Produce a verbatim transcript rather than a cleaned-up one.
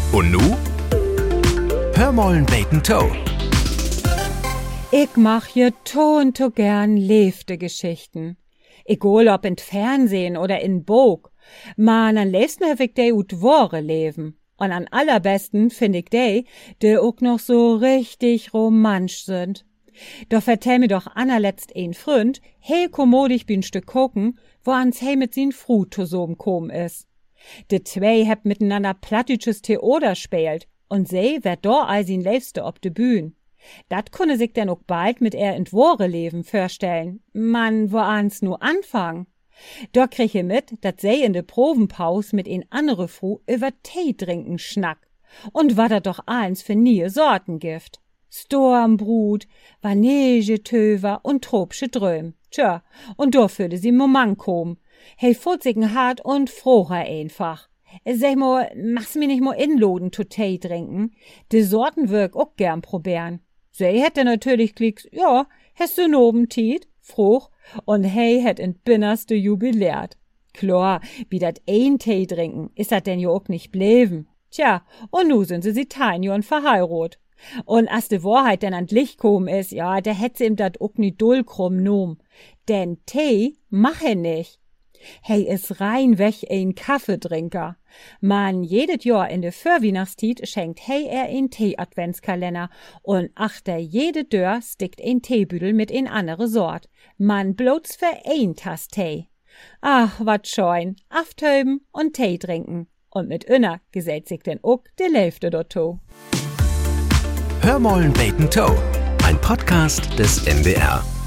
Und nu? Hör mollen beten Toe. Ich mach je to und to gern lebte Geschichten. Egal ob in Fernsehen oder in Bog. Man, an liebsten hab ich de ut wahre Leben. Und am allerbesten find ich de, die auch noch so richtig romantisch sind. Doch vertell mir doch anerletzt ein Freund, hey kommodig bin Stück gucken, wo ans hey mit sin Fru zusammen kom is. De zwei heb miteinander plattütsches Theater spielt und sie wär da all sin Liebste ob de Bühn. Dat kunne sich denn auch bald mit er in wahre Leben vorstellen. Man, wo ans nu anfangen. Da krieg ich mit, dat sie in de Provenpaus mit een andere Fru über Tee trinken schnack. Und war dat doch eins für nie Sorten Gift. Stormbrut, Vanilletöver und tropsche Dröm. Tja, und da würde sie Moment kommen. Hey, futzigen hart und froher einfach. Sag mal, mach's mir nicht mal inloden zu Tee trinken? De Sorten würk auch gern probieren. Sie hätte natürlich klicks, ja, hast du noben Tiet, froh, und hey hätt in binnerste jubiliert. Klar, wie dat ein Tee trinken, is dat denn jo auch nicht bleiben. Tja, und nu sind sie sie tein und verheiratet. Und as de Wahrheit denn an Licht kommen is, ja, der hätt sie ihm dat auch nicht dull krumm nom. Denn Tee mach er nicht. Hey is rein weg ein Kaffeetrinker. Man, jedes Jahr in de Vorweihnachtstiet schenkt hey er ein Tee-Adventskalender und achter jede Dörr stickt ein Teebüdel mit ein andere Sort. Man bloß für ein Tass Tee. Ach, wat scheun, aftöben und Tee trinken. Und mit inner gesellt sich denn auch de Lälfte dazu. Hör mollen beten Toe, ein Podcast des M D R.